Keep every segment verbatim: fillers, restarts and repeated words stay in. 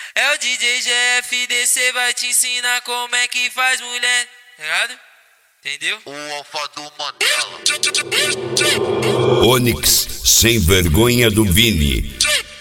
É o D J G F D C, vai te ensinar como é que faz, mulher. Errado? Entendeu? O alfa do Mandela. Onyx, sem vergonha do Vini.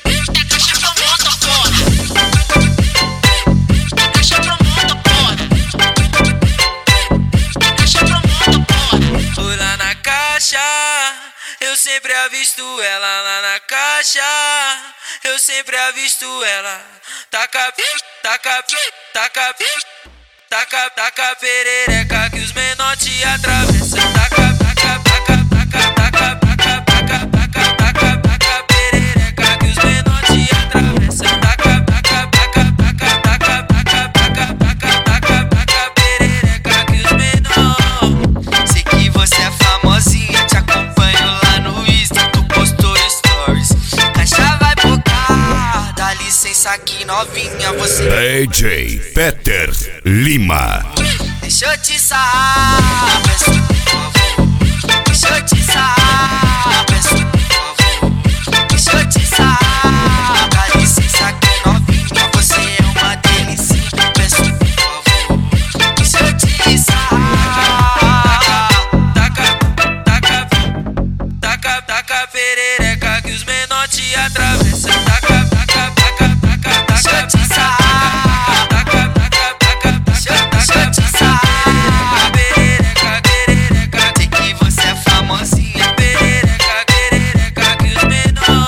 Lá na caixa, eu sempre avisto ela. Lá na caixa, eu sempre avisto ela. Taca, taca, taca, taca, taca perereca que os menor te atravessam. Taca, taca, taca, taca, taca, taca, taca, taca, taca, taca perereca que os menor te atravessam. Taca, taca, taca, taca, taca, taca, taca, taca, taca, taca perereca que os menor. Sei que você é famosinha, te acompanho lá no Insta, tu postou stories. Caixa vai bocar, dá licença aqui novinha, você D J Peter Lima. deixa eu te sarrar, peço por favor. Deixa eu te sarrar, peço por favor. Deixa eu te sarrar, dá licença aqui novinha, você é uma delícia, peço por favor. Deixa eu te sarrar. Taca, taca, taca, taca perereca que os menor te atravessam. Taca, taca, taca, taca, Deixa eu te sarrar. taca, taca, taca, Deixa eu- deixa eu te sarrar. perereca, perereca, Sei que você é famosinha, perereca, perereca que os menor.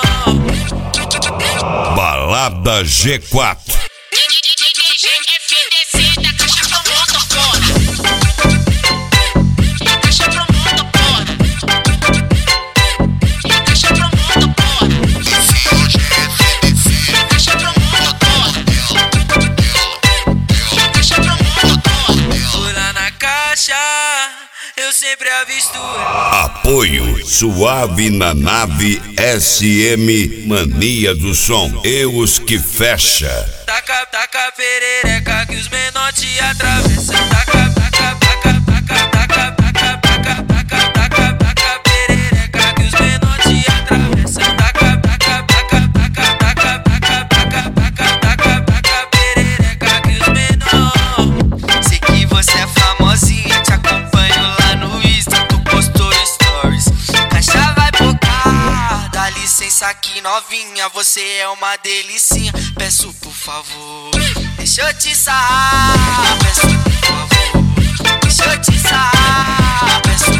Balada G quatro. Lá na caixa, eu sempre avisto ela. Apoio Suave na Nave S M Mania do Som. Eu os que fecha. Taca, taca perereca que os menor te atravessam. Taca, taca, taca, taca, taca, taca, taca, taca, taca, taca perereca que os menor te atravessam. Taca, taca, taca, taca, taca, taca, taca, taca, taca, taca perereca que os menor. sei que você é famosinha, te acompanho lá no Insta, tu postou stories. Caixa vai bocar, dá licença aqui novinha, você é uma delicinha, peço por favor. Deixa eu te sarrar, peço por favor. Deixa eu te sarrar, peço